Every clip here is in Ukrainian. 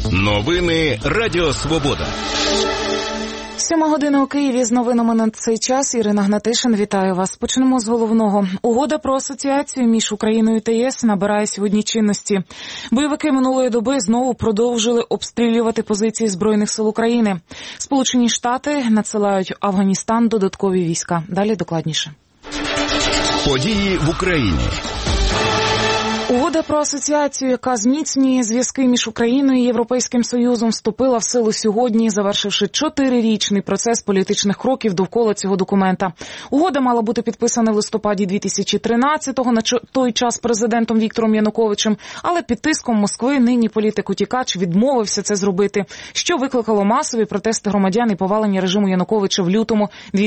Новини Радіо Свобода. 7:00 у Києві. З новинами на цей час Ірина Гнатишин. Вітаю вас. Почнемо з головного. Угода про асоціацію між Україною та ЄС набирає сьогодні чинності. Бойовики минулої доби знову продовжили обстрілювати позиції Збройних сил України. Сполучені Штати надсилають в Афганістан додаткові війська. Далі докладніше. Події в Україні. Угода про асоціацію, яка зміцнює зв'язки між Україною і Європейським Союзом, вступила в силу сьогодні, завершивши 4-річний процес політичних кроків довкола цього документа. Угода мала бути підписана в листопаді 2013-го, на той час президентом Віктором Януковичем, але під тиском Москви нині політик-утікач відмовився це зробити, що викликало масові протести громадян і повалення режиму Януковича в лютому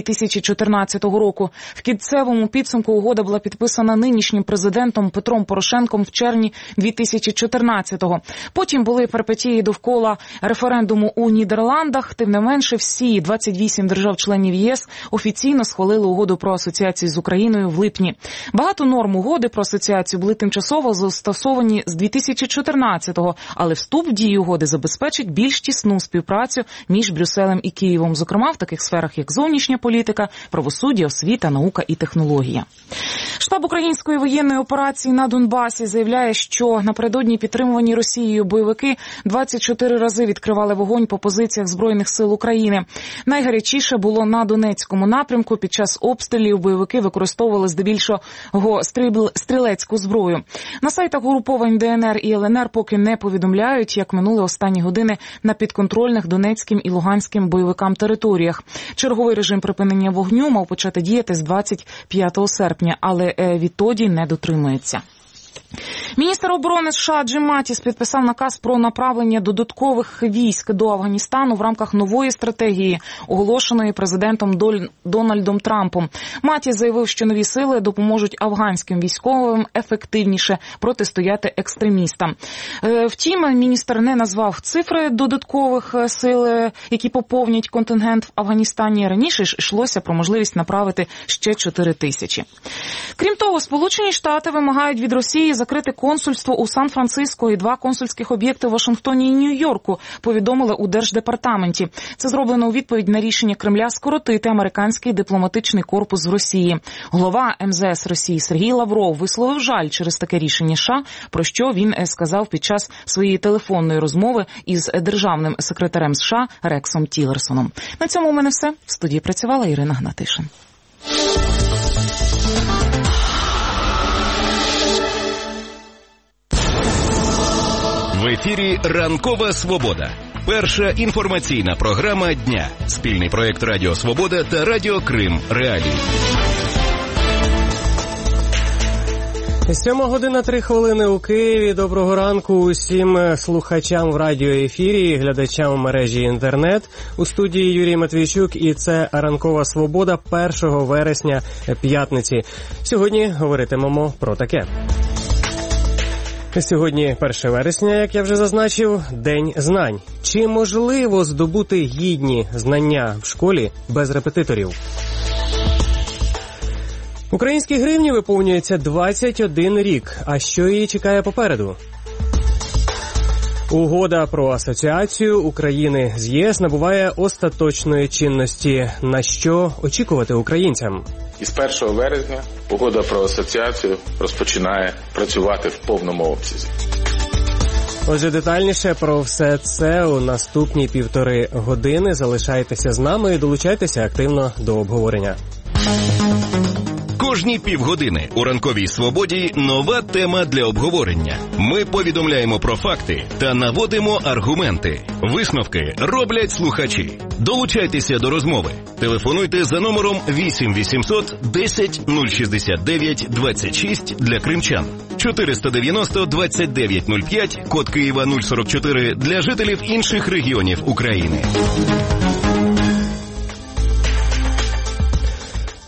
2014 року. В кінцевому підсумку угода була підписана нинішнім президентом Петром Порошенком в червні 2014-го. Потім були перипетії довкола референдуму у Нідерландах. Тим не менше, всі 28 держав-членів ЄС офіційно схвалили угоду про асоціацію з Україною в липні. Багато норм угоди про асоціацію були тимчасово застосовані з 2014-го, але вступ в дію угоди забезпечить більш тісну співпрацю між Брюсселем і Києвом, зокрема в таких сферах, як зовнішня політика, правосуддя, освіта, наука і технологія. Штаб української воєнної операції на Донбасі заявляє, що напередодні підтримувані Росією бойовики 24 рази відкривали вогонь по позиціях Збройних сил України. Найгарячіше було на Донецькому напрямку. Під час обстрілів бойовики використовували здебільшого стрілецьку зброю. На сайтах угруповань ДНР і ЛНР поки не повідомляють, як минули останні години на підконтрольних Донецьким і Луганським бойовикам територіях. Черговий режим припинення вогню мав почати діяти з 25 серпня, але відтоді не дотримується. Міністр оборони США Джим Матіс підписав наказ про направлення додаткових військ до Афганістану в рамках нової стратегії, оголошеної президентом Дональдом Трампом. Матіс заявив, що нові сили допоможуть афганським військовим ефективніше протистояти екстремістам. Втім, міністр не назвав цифри додаткових сил, які поповнять контингент в Афганістані. Раніше ж йшлося про можливість направити ще 4 тисячі. Крім того, Сполучені Штати вимагають від Росії закрити консульство у Сан-Франциско і 2 консульських об'єкти в Вашингтоні і Нью-Йорку, повідомили у Держдепартаменті. Це зроблено у відповідь на рішення Кремля скоротити американський дипломатичний корпус в Росії. Голова МЗС Росії Сергій Лавров висловив жаль через таке рішення США, про що він сказав під час своєї телефонної розмови із державним секретарем США Рексом Тілерсоном. На цьому у мене все. В студії працювала Ірина Гнатишин. В ефірі «Ранкова Свобода». Перша інформаційна програма дня. Спільний проєкт Радіо Свобода та Радіо Крим Реалії. 7:03 у Києві. Доброго ранку усім слухачам в радіоефірі, глядачам мережі інтернет. У студії Юрій Матвійчук, і це «Ранкова Свобода» 1 вересня, п'ятниці. Сьогодні говоритимемо про таке. Сьогодні 1 вересня, як я вже зазначив, День знань. Чи можливо здобути гідні знання в школі без репетиторів? Українській гривні виповнюється 21 рік. А що її чекає попереду? Угода про асоціацію України з ЄС набуває остаточної чинності. На що очікувати українцям? Із 1 вересня угода про асоціацію розпочинає працювати в повному обсязі. Отже, детальніше про все це у наступні 1,5 години. Залишайтеся з нами і долучайтеся активно до обговорення. Кожні півгодини у «Ранковій Свободі» нова тема для обговорення. Ми повідомляємо про факти та наводимо аргументи. Висновки роблять слухачі. Долучайтеся до розмови. Телефонуйте за номером 8 800 10 069 26 для кримчан. 490 29 05, код Києва 044 для жителів інших регіонів України.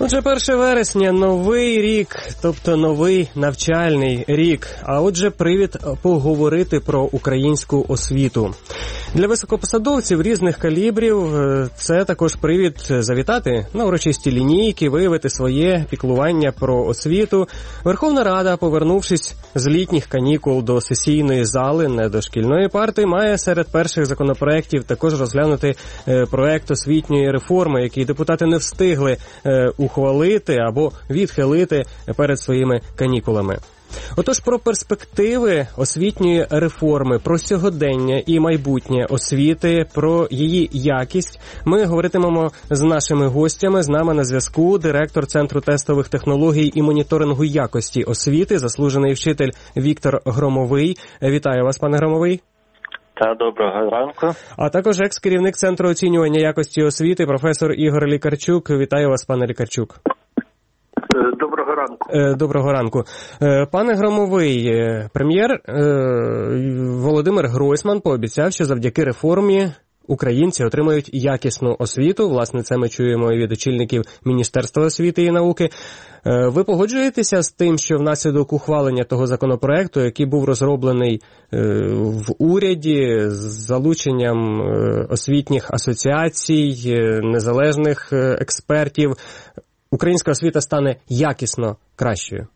Отже, 1 вересня – новий рік, тобто новий навчальний рік. А отже, привід поговорити про українську освіту. Для високопосадовців різних калібрів це також привід завітати на урочисті лінійки, виявити своє піклування про освіту. Верховна Рада, повернувшись з літніх канікул до сесійної зали, не до шкільної парти, має серед перших законопроєктів також розглянути проект освітньої реформи, який депутати не встигли ухвалити або відхилити перед своїми канікулами. Отож, про перспективи освітньої реформи, про сьогодення і майбутнє освіти, про її якість ми говоритимемо з нашими гостями. З нами на зв'язку директор Центру тестових технологій і моніторингу якості освіти, заслужений вчитель Віктор Громовий. Вітаю вас, пане Громовий. Та, доброго ранку. А також екс-керівник Центру оцінювання якості освіти, професор Ігор Лікарчук. Вітаю вас, пане Лікарчук. Доброго ранку. Доброго ранку. Пане Громовий, прем'єр Володимир Гройсман пообіцяв, що завдяки реформі українці отримають якісну освіту. Власне, це ми чуємо і від очільників Міністерства освіти і науки. Ви погоджуєтеся з тим, що внаслідок ухвалення того законопроекту, який був розроблений в уряді з залученням освітніх асоціацій, незалежних експертів, українська освіта стане якісно кращою?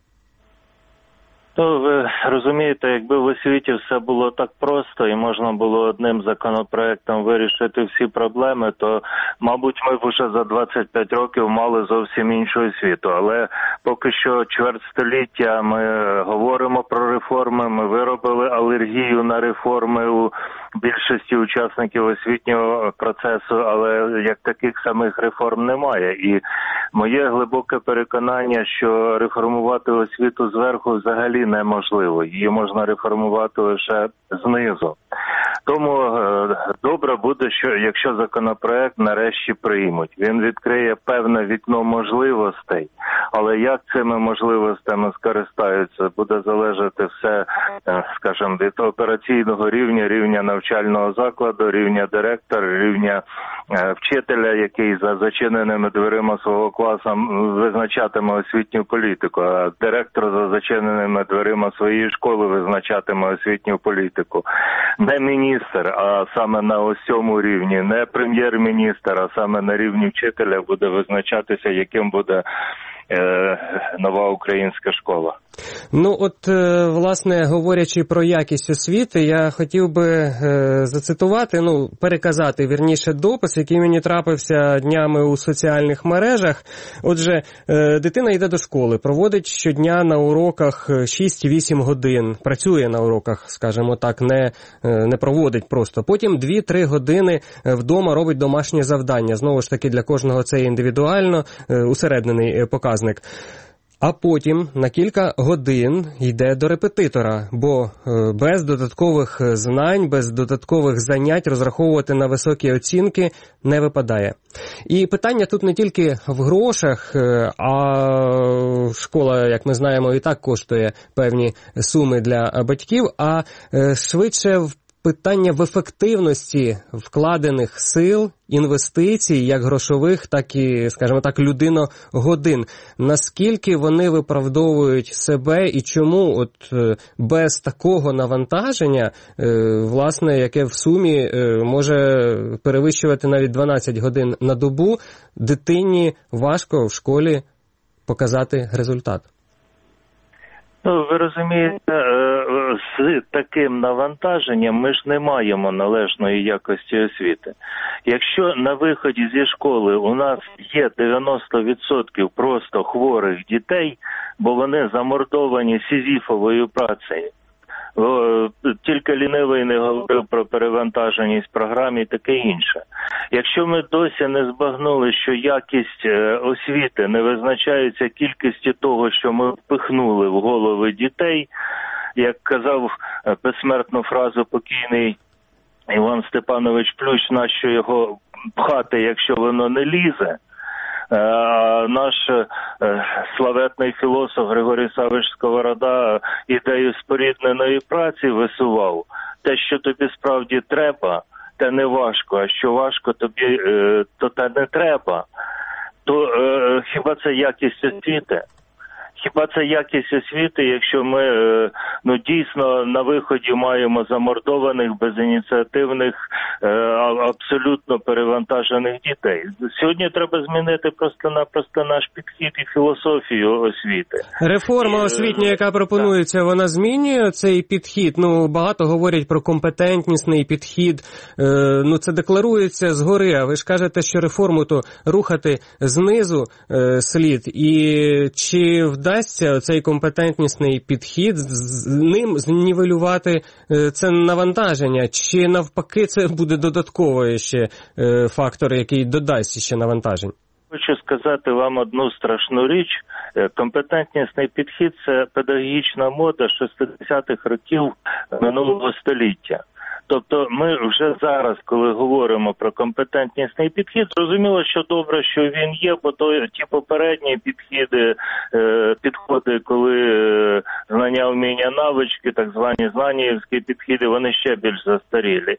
Ну, ви розумієте, якби в освіті все було так просто і можна було одним законопроектом вирішити всі проблеми, то, мабуть, ми б уже за 25 років мали зовсім іншу освіту. Але поки що чверть століття ми говоримо про реформи, ми виробили алергію на реформи у більшості учасників освітнього процесу, але як таких самих реформ немає. І моє глибоке переконання, що реформувати освіту зверху взагалі неможливо. Її можна реформувати лише знизу. Тому добре буде, що якщо законопроект нарешті приймуть. Він відкриє певне вікно можливостей, але як цими можливостями скористаються, буде залежати все, скажімо, від операційного рівня навчального закладу, рівня директора, рівня вчителя, який за зачиненими дверима свого класу визначатиме освітню політику, а директор за зачиненими дверима своєї школи визначатиме освітню політику. Не міністр, а саме на ось цьому рівні, не прем'єр-міністр, а саме на рівні вчителя буде визначатися, яким буде нова українська школа. Ну, от, власне, говорячи про якість освіти, я хотів би зацитувати, переказати, вірніше, допис, який мені трапився днями у соціальних мережах. Отже, дитина йде до школи, проводить щодня на уроках 6-8 годин, працює на уроках, скажімо так, не проводить просто. Потім 2-3 години вдома робить домашнє завдання. Знову ж таки, для кожного це індивідуально, усереднений показник. А потім на кілька годин йде до репетитора, бо без додаткових знань, без додаткових занять розраховувати на високі оцінки не випадає. І питання тут не тільки в грошах, а школа, як ми знаємо, і так коштує певні суми для батьків, а швидше в питання в ефективності вкладених сил, інвестицій, як грошових, так і, скажімо так, людиногодин. Наскільки вони виправдовують себе і чому от без такого навантаження, власне, яке в сумі може перевищувати навіть 12 годин на добу, дитині важко в школі показати результат? Ви розумієте, з таким навантаженням ми ж не маємо належної якості освіти. Якщо на виході зі школи у нас є 90% просто хворих дітей, бо вони замордовані сізіфовою працею, тільки лінивий не говорив про перевантаженість програм і таке інше. Якщо ми досі не збагнули, що якість освіти не визначається кількістю того, що ми впихнули в голови дітей, як казав безсмертну фразу покійний Іван Степанович Плющ, нащо його пхати, якщо воно не лізе, наш славетний філософ Григорій Савич Сковорода ідею спорідненої праці висував. Те, що тобі справді треба, те не важко, а що важко тобі, то те не треба. то хіба це якість освіти? Хіба це якість освіти, якщо ми дійсно на виході маємо замордованих, безініціативних, абсолютно перевантажених дітей? Сьогодні треба змінити просто-напросто наш підхід і філософію освіти. Реформа освітня, яка пропонується, вона змінює цей підхід? Багато говорять про компетентнісний підхід. Це декларується згори, а ви ж кажете, що реформу то рухати знизу слід. І чи вдасться цей компетентнісний підхід з ним знівелювати це навантаження? Чи навпаки це буде додатковий ще фактор, який додасть ще навантажень? Хочу сказати вам одну страшну річ. Компетентнісний підхід – це педагогічна мода 60-х років минулого століття. Тобто ми вже зараз, коли говоримо про компетентнісний підхід, зрозуміло, що добре, що він є, бо ті попередні підходи, коли знання, вміння, навички, так звані знаннєвські підходи, вони ще більш застарілі.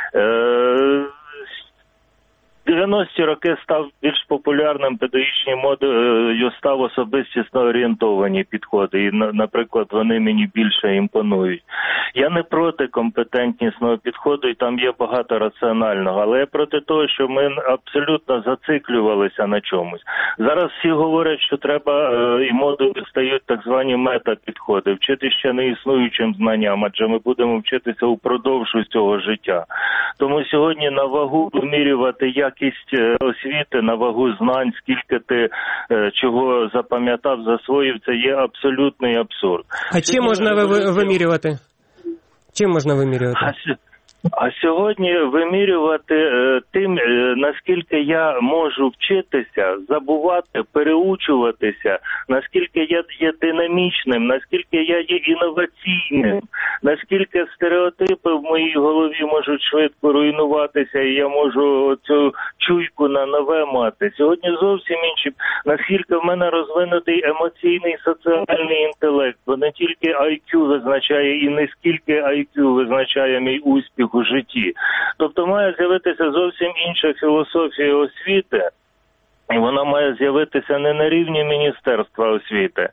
90-ті роки став більш популярним педагогічною модою, став особистісно орієнтовані підходи. І, наприклад, вони мені більше імпонують. Я не проти компетентнісного підходу, і там є багато раціонального, але я проти того, що ми абсолютно зациклювалися на чомусь. Зараз всі говорять, що треба, і модою стають так звані мета-підходи, вчити ще не існуючим знанням, адже ми будемо вчитися упродовж усього життя. Тому сьогодні на вагу вимірювати якість освіти, на вагу знань, скільки ти чого запам'ятав, засвоїв, це є абсолютний абсурд. А чим можна вимірювати? Чим можна вимірювати? А сьогодні вимірювати тим, наскільки я можу вчитися, забувати, переучуватися, наскільки я є динамічним, наскільки я є інноваційним, наскільки стереотипи в моїй голові можуть швидко руйнуватися, і я можу цю чуйку на нове мати. Сьогодні зовсім інші, наскільки в мене розвинутий емоційний соціальний інтелект, бо не тільки IQ визначає і не скільки IQ визначає мій успіх у житті. Тобто має з'явитися зовсім інша філософія освіти, і вона має з'явитися не на рівні Міністерства освіти,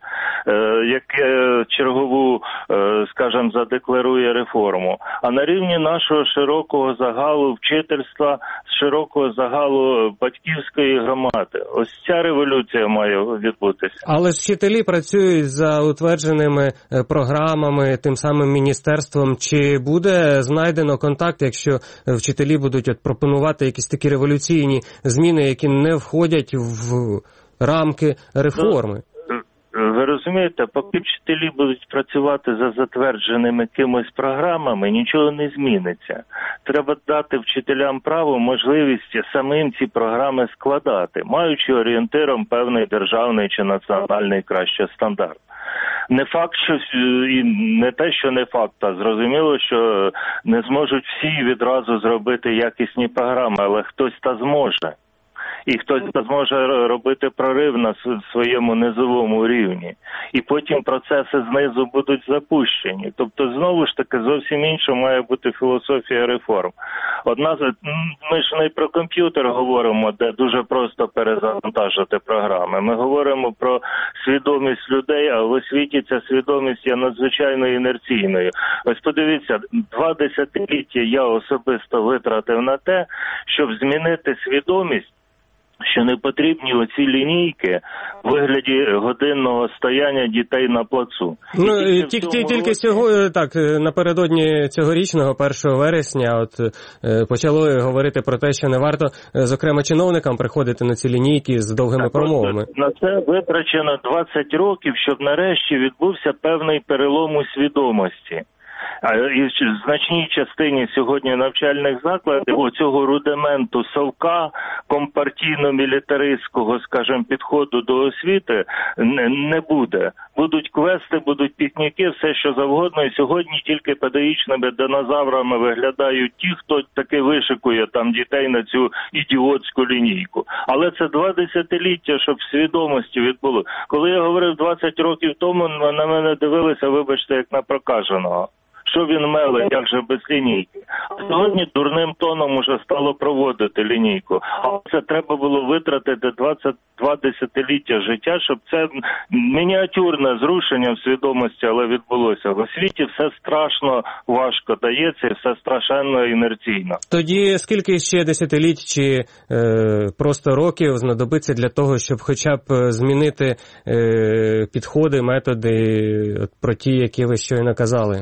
яке чергову, скажімо, задекларує реформу, а на рівні нашого широкого загалу вчительства, широкого загалу батьківської громади. Ось ця революція має відбутися. Але ж вчителі працюють за утвердженими програмами, тим самим міністерством. Чи буде знайдено контакт, якщо вчителі будуть пропонувати якісь такі революційні зміни, які не входять в рамки реформи? Ви розумієте, поки вчителі будуть працювати за затвердженими кимось програмами, нічого не зміниться. Треба дати вчителям право, можливість самим ці програми складати, маючи орієнтиром певний державний чи національний краще стандарт. Не факт, що і не те, що не факт, а зрозуміло, що не зможуть всі відразу зробити якісні програми, але хтось та зможе. І хтось зможе робити прорив на своєму низовому рівні. І потім процеси знизу будуть запущені. Тобто, знову ж таки, зовсім інша має бути філософія реформ. Ми ж не про комп'ютер говоримо, де дуже просто перезавантажити програми. Ми говоримо про свідомість людей, а в освіті ця свідомість є надзвичайно інерційною. Ось подивіться, 2 десятиліття я особисто витратив на те, щоб змінити свідомість, що не потрібні оці лінійки в вигляді годинного стояння дітей на плацу. Тільки сьогодні, так, напередодні цьогорічного 1 вересня почало говорити про те, що не варто, зокрема, чиновникам приходити на ці лінійки з довгими промовами. На це витрачено 20 років, щоб нарешті відбувся певний перелом у свідомості. І в значній частині сьогодні навчальних закладів оцього рудименту совка, компартійно-мілітаристського, скажімо, підходу до освіти не буде. Будуть квести, будуть пікніки, все що завгодно. І сьогодні тільки педагогічними динозаврами виглядають ті, хто таки вишикує там дітей на цю ідіотську лінійку. Але це 2 десятиліття, щоб в свідомості відбуло. Коли я говорив 20 років тому, на мене дивилися, вибачте, як на прокаженого. Що він меле, як же без лінійки? Сьогодні дурним тоном уже стало проводити лінійку. А це треба було витратити 22 десятиліття життя, щоб це мініатюрне зрушення в свідомості, але відбулося. В освіті все страшно важко дається і все страшенно інерційно. Тоді скільки ще десятиліть чи просто років знадобиться для того, щоб хоча б змінити підходи, методи про ті, які ви щойно казали?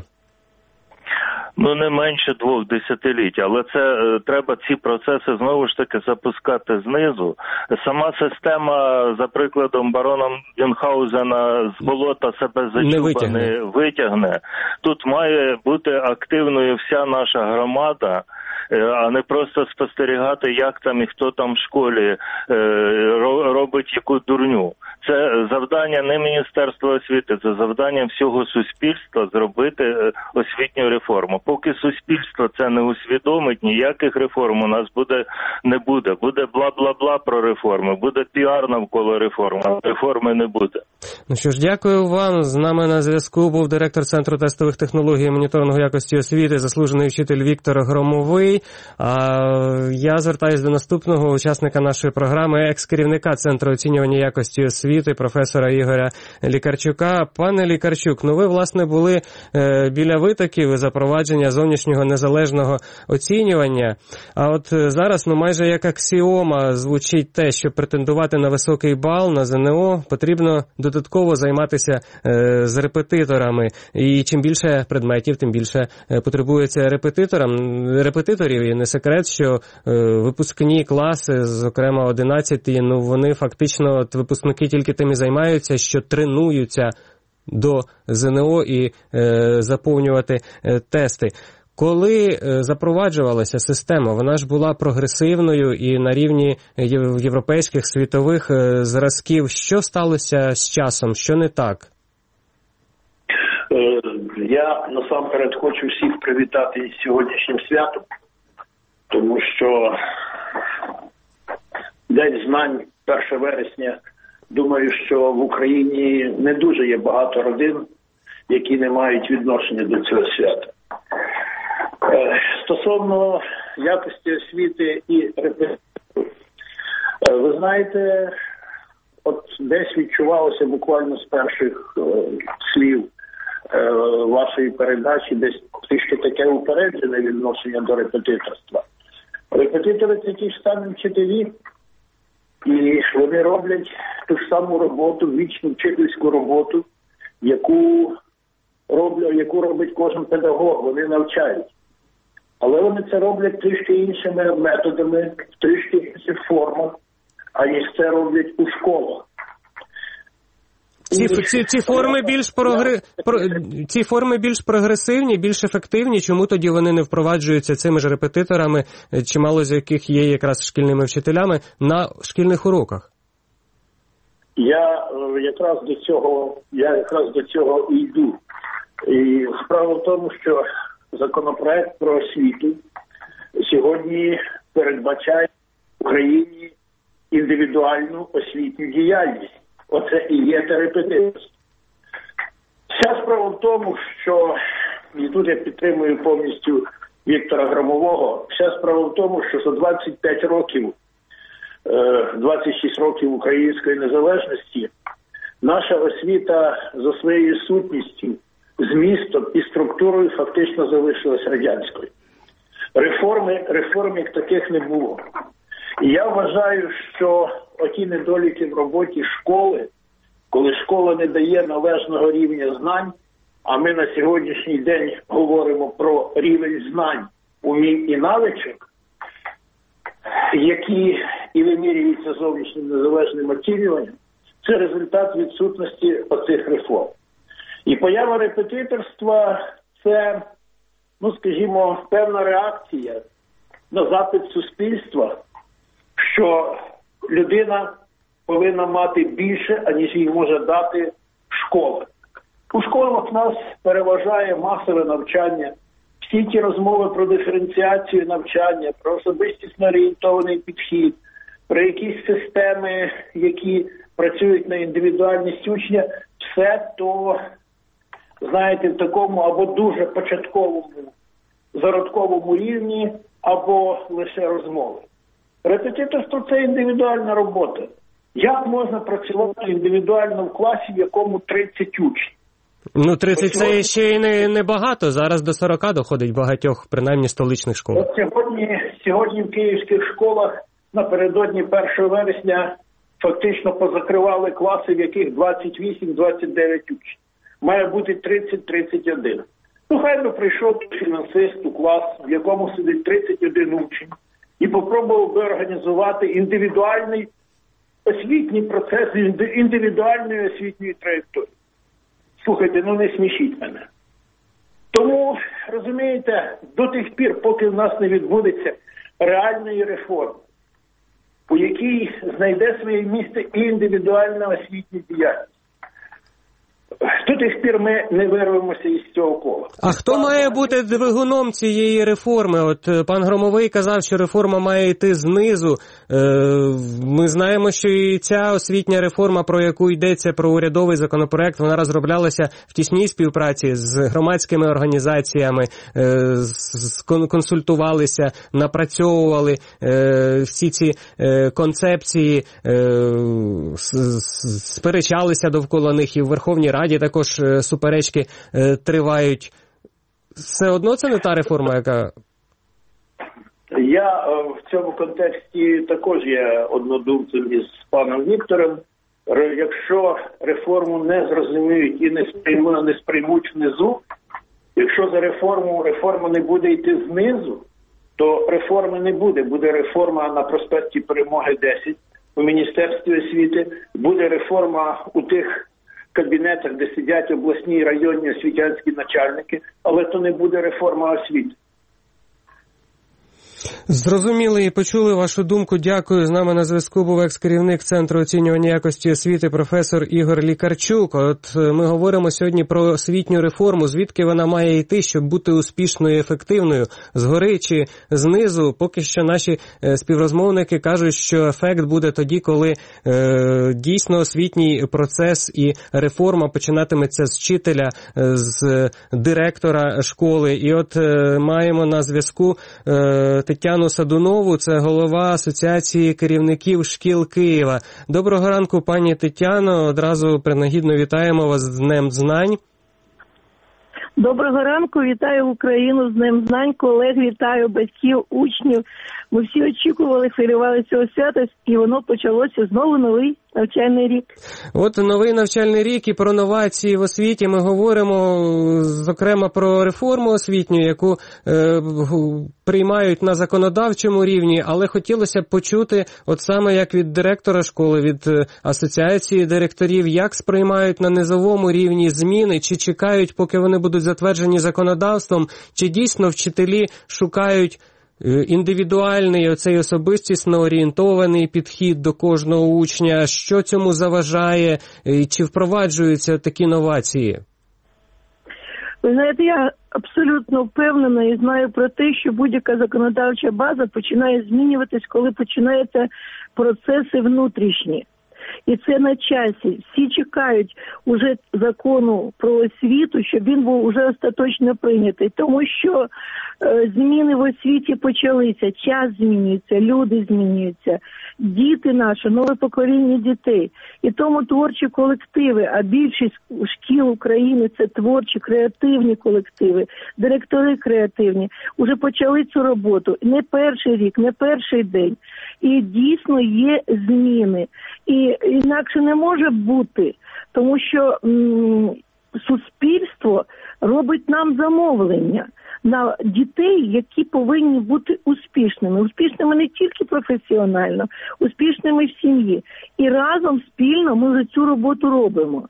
Не менше 2 десятиліть, але це треба ці процеси знову ж таки запускати знизу. Сама система, за прикладом барона Мюнхгаузена, з болота себе зачуба не витягне. Тут має бути активною вся наша громада, а не просто спостерігати, як там і хто там в школі робить яку дурню. Це завдання не Міністерства освіти, це завдання всього суспільства зробити освітню реформу. Поки суспільство це не усвідомить, ніяких реформ у нас не буде. Буде бла-бла-бла про реформи, буде піар навколо реформи, а реформи не буде. Ну що ж, дякую вам. З нами на зв'язку був директор Центру тестових технологій і моніторингу якості освіти, заслужений вчитель Віктор Громовий. А я звертаюся до наступного учасника нашої програми, екс-керівника Центру оцінювання якості освіти, професора Ігоря Лікарчука. Пане Лікарчук, ви, власне, були біля витоків запровадження зовнішнього незалежного оцінювання. А от зараз, майже як аксіома звучить те, що претендувати на високий бал на ЗНО потрібно додатково займатися з репетиторами. І чим більше предметів, тим більше потребується репетиторів. І не секрет, що випускні класи, зокрема 11, вони фактично, випускники тільки тим і займаються, що тренуються до ЗНО і заповнювати тести. Коли запроваджувалася система, вона ж була прогресивною і на рівні європейських світових зразків. Що сталося з часом? Що не так? Я насамперед хочу всіх привітати із сьогоднішнім святом, тому що День знань 1 вересня, думаю, що в Україні не дуже є багато родин, які не мають відношення до цього свята. Стосовно якості освіти і репетиторів, ви знаєте, от десь відчувалося буквально з перших слів вашої передачі, десь трішки таке упереджене відношення до репетиторства. Репетитори – це ті ж самі вчителі, і вони роблять ту ж саму роботу, вічну вчительську роботу, яку робить кожен педагог, вони навчають. Але вони це роблять трішки іншими методами, в трішки інших формах, аніж це роблять у школах. Ці форми більш прогресивні, більш ефективні. Чому тоді вони не впроваджуються цими ж репетиторами, чимало з яких є якраз шкільними вчителями, на шкільних уроках? Я якраз до цього і йду. І справа в тому, що законопроект про освіту сьогодні передбачає в Україні індивідуальну освітню діяльність. Оце і є те репетиторство. Вся справа в тому, що, і тут я підтримую повністю Віктора Громового, вся справа в тому, що за 25 років, 26 років української незалежності, наша освіта за своєю сутністю, змістом і структурою фактично залишилась радянською. Реформ як таких не було. І я вважаю, що оті недоліки в роботі школи, коли школа не дає належного рівня знань, а ми на сьогоднішній день говоримо про рівень знань, умінь і навичок, які і вимірюються зовнішнім незалежним оцінюванням, це результат відсутності оцих реформ. І поява репетиторства – це, скажімо, певна реакція на запит суспільства, що людина повинна мати більше, аніж їй може дати школа. У школах нас переважає масове навчання, всі ті розмови про диференціацію навчання, про особистісно орієнтований підхід, про якісь системи, які працюють на індивідуальність учня, все то знаєте, в такому або дуже початковому, зародковому рівні, або лише розмови. Репетиторство – це індивідуальна робота. Як можна працювати індивідуально в класі, в якому 30 учнів? Ну, 30 це ще й не багато. Зараз до 40 доходить багатьох, принаймні, столичних школ. От сьогодні в київських школах напередодні 1 вересня фактично позакривали класи, в яких 28-29 учнів. Має бути 30-31. Ну, хай би прийшов фінансист у клас, в якому сидить 31 учень, і попробував би організувати індивідуальний освітній процес, індивідуальної освітньої траєкторії. Слухайте, ну не смішіть мене. Тому, розумієте, до тих пір, поки в нас не відбудеться реальної реформи, у якій знайде своє місце і індивідуальна освітня діяльність, до тих пір ми не вирвемося із цього кола. А хто має бути двигуном цієї реформи? От пан Громовий казав, що реформа має йти знизу. Ми знаємо, що і ця освітня реформа, про яку йдеться, про урядовий законопроект, вона розроблялася в тісній співпраці з громадськими організаціями, консультувалися, напрацьовували всі ці концепції, сперечалися довкола них і в Верховній Раді також суперечки тривають. Все одно це не та реформа, яка... Я в цьому контексті також є однодумцем із паном Віктором. Якщо реформу не зрозуміють і не сприймуть внизу, якщо за реформа не буде йти знизу, то реформи не буде. Буде реформа на проспекті Перемоги 10 у Міністерстві освіти, буде реформа у тих кабінетах, де сидять обласні і районні освітянські начальники, але то не буде реформа освіти. Зрозуміли і почули вашу думку. Дякую. З нами на зв'язку був екс-керівник Центру оцінювання якості освіти професор Ігор Лікарчук. От ми говоримо сьогодні про освітню реформу. Звідки вона має йти, щоб бути успішною і ефективною? Згори чи знизу? Поки що наші співрозмовники кажуть, що ефект буде тоді, коли дійсно освітній процес і реформа починатиметься з вчителя, з директора школи. І от маємо на зв'язку Тетяну Садунову, це голова Асоціації керівників шкіл Києва. Доброго ранку, пані Тетяно. Одразу принагідно вітаємо вас з Днем знань. Доброго ранку, вітаю Україну з Днем знань, колег вітаю, батьків, учнів. Ми всі очікували, хвилювали цього свята, і воно почалося знову новий навчальний рік. От новий навчальний рік і про новації в освіті ми говоримо, зокрема, про реформу освітню, яку приймають на законодавчому рівні, але хотілося б почути, от саме як від директора школи, від асоціації директорів, як сприймають на низовому рівні зміни, чи чекають, поки вони будуть затверджені законодавством, чи дійсно вчителі шукають індивідуальний, оцей особистісно орієнтований підхід до кожного учня, що цьому заважає, чи впроваджуються такі новації? Ви знаєте, я абсолютно впевнена і знаю про те, що будь-яка законодавча база починає змінюватись, коли починаються процеси внутрішні. І це на часі. Всі чекають уже закону про освіту, щоб він був уже остаточно прийнятий. Тому що зміни в освіті почалися, час змінюється, люди змінюються, діти наші, нове покоління дітей. І тому творчі колективи, а більшість шкіл України – це творчі, креативні колективи, директори креативні, уже почали цю роботу. Не перший рік, не перший день. І дійсно є зміни. І інакше не може бути, тому що суспільство робить нам замовлення на дітей, які повинні бути успішними. Успішними не тільки професіонально, успішними в сім'ї. І разом, спільно ми вже цю роботу робимо.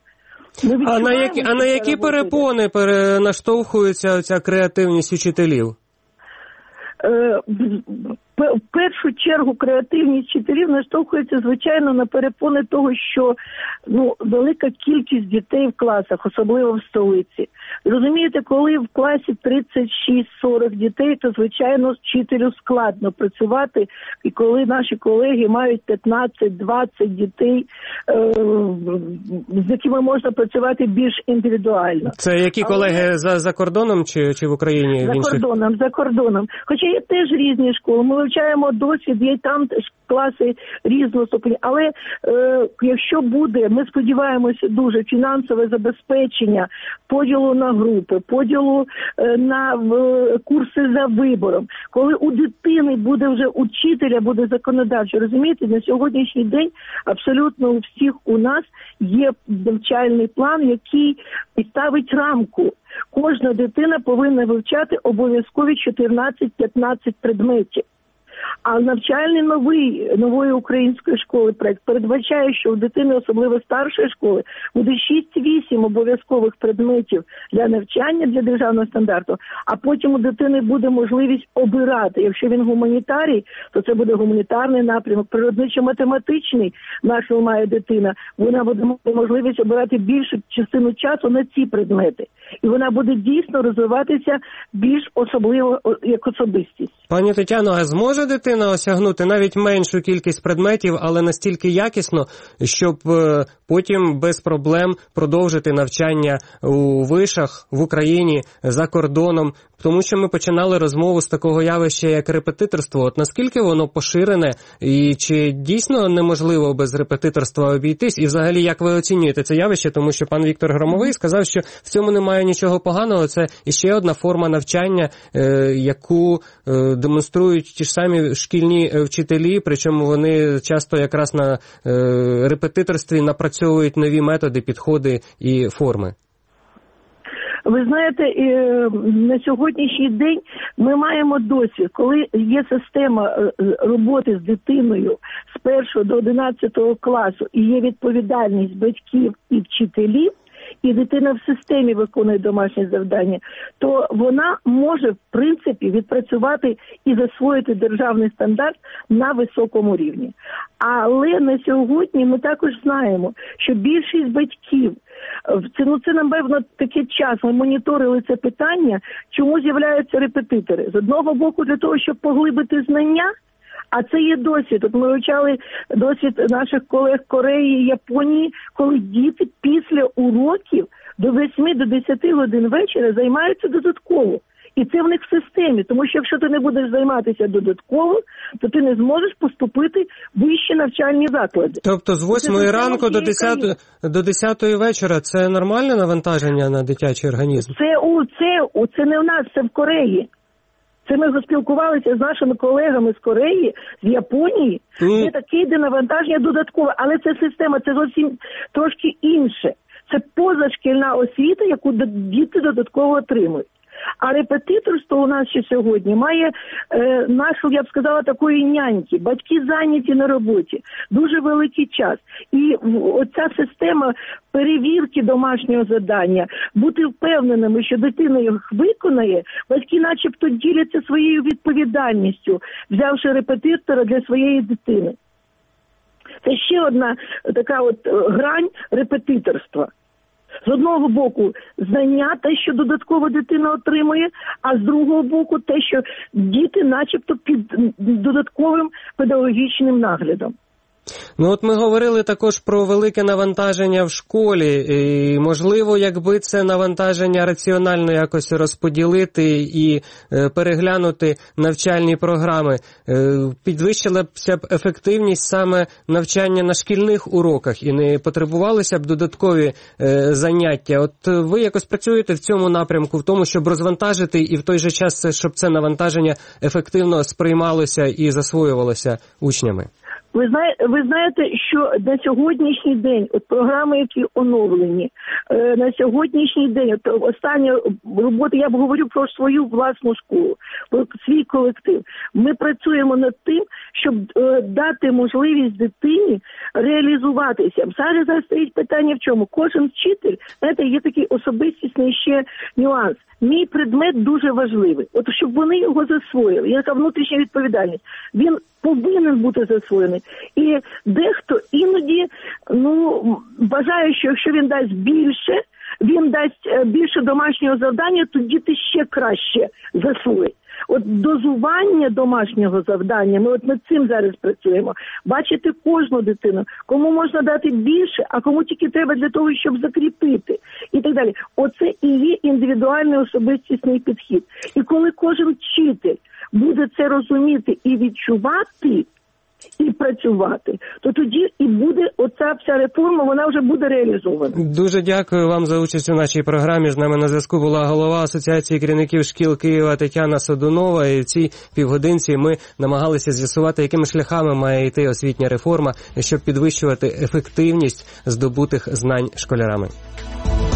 А на які перепони наштовхується ця креативність учителів? в першу чергу креативність вчителів наштовхується, звичайно, на перепони того, що велика кількість дітей в класах, особливо в столиці. Розумієте, коли в класі 36-40 дітей, то, звичайно, вчителю складно працювати, і коли наші колеги мають 15-20 дітей, з якими можна працювати більш індивідуально. Це які колеги за кордоном чи в Україні? За кордоном. Хоча є теж різні школи, ми вивчаємо досвід, є там класи різного ступеня. Але якщо буде, ми сподіваємося дуже, фінансове забезпечення, поділу на групи, поділу на курси за вибором, коли у дитини буде вже учителя, буде законодавчо, розумієте, на сьогоднішній день абсолютно у всіх у нас є навчальний план, який ставить рамку. Кожна дитина повинна вивчати обов'язкові 14-15 предметів. А навчальний нової української школи проект передбачає, що у дитини, особливо старшої школи, буде 6-8 обов'язкових предметів для навчання, для державного стандарту, а потім у дитини буде можливість обирати. Якщо він гуманітарій, то це буде гуманітарний напрямок, природничо-математичний нашого має дитина, вона буде мати можливість обирати більшу частину часу на ці предмети. І вона буде дійсно розвиватися більш особливо як особистість. Пані Тетяно, а зможе дитина осягнути навіть меншу кількість предметів, але настільки якісно, щоб потім без проблем продовжити навчання у вишах в Україні, за кордоном? Тому що ми починали розмову з такого явища, як репетиторство. От наскільки воно поширене і чи дійсно неможливо без репетиторства обійтись? І взагалі, як ви оцінюєте це явище? Тому що пан Віктор Громовий сказав, що в цьому немає нічого поганого. Це іще одна форма навчання, яку демонструють ті ж самі шкільні вчителі, причому вони часто якраз на репетиторстві напрацьовують нові методи, підходи і форми. Ви знаєте, на сьогоднішній день ми маємо досвід, коли є система роботи з дитиною з 1 до 11 класу і є відповідальність батьків і вчителів, і дитина в системі виконує домашні завдання, то вона може, в принципі, відпрацювати і засвоїти державний стандарт на високому рівні. Але на сьогодні ми також знаємо, що більшість батьків, це, напевно, такий час, ми моніторили це питання, чому з'являються репетитори. З одного боку, для того, щоб поглибити знання, а це є досвід. От ми вивчали досвід наших колег Кореї і Японії, коли діти після уроків до 8-10 годин вечора займаються додатково. І це в них в системі, тому що якщо ти не будеш займатися додатково, то ти не зможеш поступити в вищі навчальні заклади. Тобто з 8 ранку до 10 вечора це нормальне навантаження на дитячий організм? Це не в нас, це в Кореї. Це ми спілкувалися з нашими колегами з Кореї, з Японії. Це таке йде навантаження додаткове, але це система, це зовсім трошки інше. Це позашкільна освіта, яку діти додатково отримують. А репетиторство у нас ще сьогодні має нашу, я б сказала, такої няньки. Батьки зайняті на роботі, дуже великий час. І оця система перевірки домашнього завдання, бути впевненими, що дитина їх виконає, батьки начебто діляться своєю відповідальністю, взявши репетитора для своєї дитини. Це ще одна така от грань репетиторства. З одного боку знання, те, що додатково дитина отримує, а з другого боку те, що діти начебто під додатковим педагогічним наглядом. Ну от ми говорили також про велике навантаження в школі, і можливо, якби це навантаження раціонально якось розподілити і переглянути навчальні програми, підвищилася б ефективність саме навчання на шкільних уроках і не потребувалися б додаткові заняття. От ви якось працюєте в цьому напрямку, в тому, щоб розвантажити і в той же час, щоб це навантаження ефективно сприймалося і засвоювалося учнями? Ви знаєте, що на сьогоднішній день, от програми, які оновлені, на сьогоднішній день, от остання робота, я говорю про свою власну школу. свій колектив. Ми працюємо над тим, щоб дати можливість дитині реалізуватися. Зараз стоїть питання в чому? Кожен вчитель, знаєте, є такий особистісний ще нюанс. Мій предмет дуже важливий. От щоб вони його засвоїли. Є така внутрішня відповідальність. Він повинен бути засвоєний. І дехто іноді, вважає, що якщо він дасть більше, він дасть більше домашнього завдання, то діти ще краще засвоять. От дозування домашнього завдання, ми над цим зараз працюємо. Бачити кожну дитину, кому можна дати більше, а кому тільки треба для того, щоб закріпити. І так далі. Оце і є індивідуальний особистісний підхід. І коли кожен вчитель буде це розуміти і відчувати, і працювати, то тоді і буде оця вся реформа, вона вже буде реалізована. Дуже дякую вам за участь у нашій програмі. З нами на зв'язку була голова Асоціації керівників шкіл Києва Тетяна Содунова. І в цій півгодинці ми намагалися з'ясувати, якими шляхами має йти освітня реформа, щоб підвищувати ефективність здобутих знань школярами.